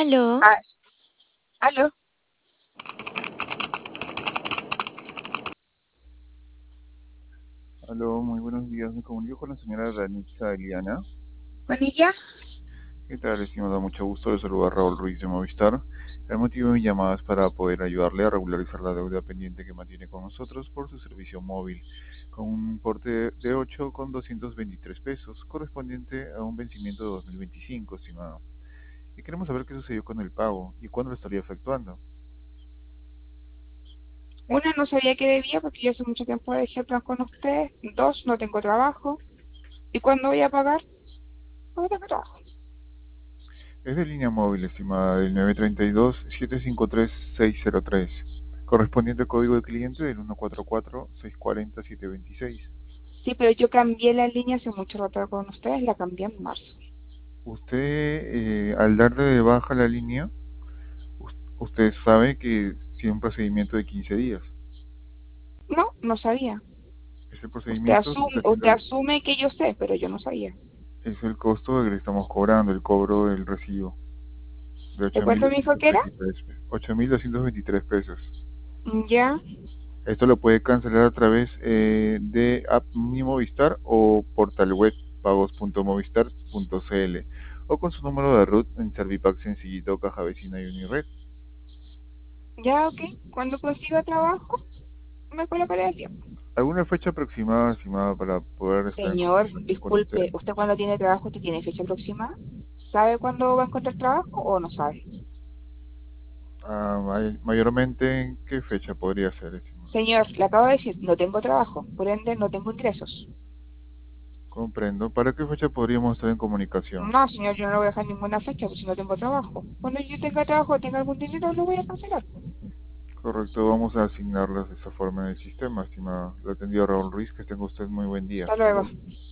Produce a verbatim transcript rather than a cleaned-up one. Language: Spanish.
Aló, Ah, aló, Aló, muy buenos días. Me comunico con la señora Danitza Eliana. ¿con ella? ¿Qué tal, estimada? Mucho gusto de saludar a Raúl Ruiz de Movistar. El motivo de mi llamada es para poder ayudarle a regularizar la deuda pendiente que mantiene con nosotros por su servicio móvil, con un importe de ocho con doscientos veintitrés pesos, correspondiente a un vencimiento de dos mil veinticinco, estimado. Y queremos saber qué sucedió con el pago y cuándo lo estaría efectuando. Una, no sabía que debía porque yo hace mucho tiempo dejé el plan con ustedes. Dos, no tengo trabajo. ¿Y cuándo voy a pagar? No tengo trabajo. Es de línea móvil, estimada, del nueve tres dos, siete cinco tres, seis cero tres, correspondiente al código de cliente del uno cuatro cuatro, seis cuatro cero, siete dos seis. Sí, pero yo cambié la línea hace mucho rato con ustedes, la cambié en marzo. Usted, eh, al darle de baja la línea, us- usted sabe que tiene un procedimiento de quince días. No, no sabía. Ese Usted procedimiento se está asume, usted haciendo, asume que yo sé, pero yo no sabía. es el costo que le estamos cobrando, el cobro del recibo de ¿De ocho mil cuánto me dijo doscientos que era? veintitrés ocho mil doscientos veintitrés pesos. Ya, Esto lo puede cancelar a través eh, de App Mi Movistar o portal web pagos punto movistar punto cl o con su número de root en Servipack Sencillito, Caja Vecina y Unired. ya, ok. Cuando consiga trabajo, me colocaré al tiempo. ¿Alguna fecha aproximada, estimada, para poder estar en Señor, comunicación con usted? disculpe, ¿usted cuando tiene trabajo, usted tiene fecha aproximada? ¿Sabe cuándo va a encontrar trabajo o no sabe? Ah, may- mayormente, ¿en qué fecha podría ser, estimado? Señor, le acabo de decir, no tengo trabajo, por ende no tengo ingresos. Comprendo. ¿Para qué fecha podríamos estar en comunicación? No, señor, yo no le voy a dejar ninguna fecha, pues si no tengo trabajo. Cuando yo tenga trabajo, tenga algún dinero, lo voy a cancelar. Correcto, vamos a asignarlas de esa forma en el sistema, estimada. Lo atendió Raúl Ruiz, que tenga usted muy buen día. Hasta Hasta luego. luego.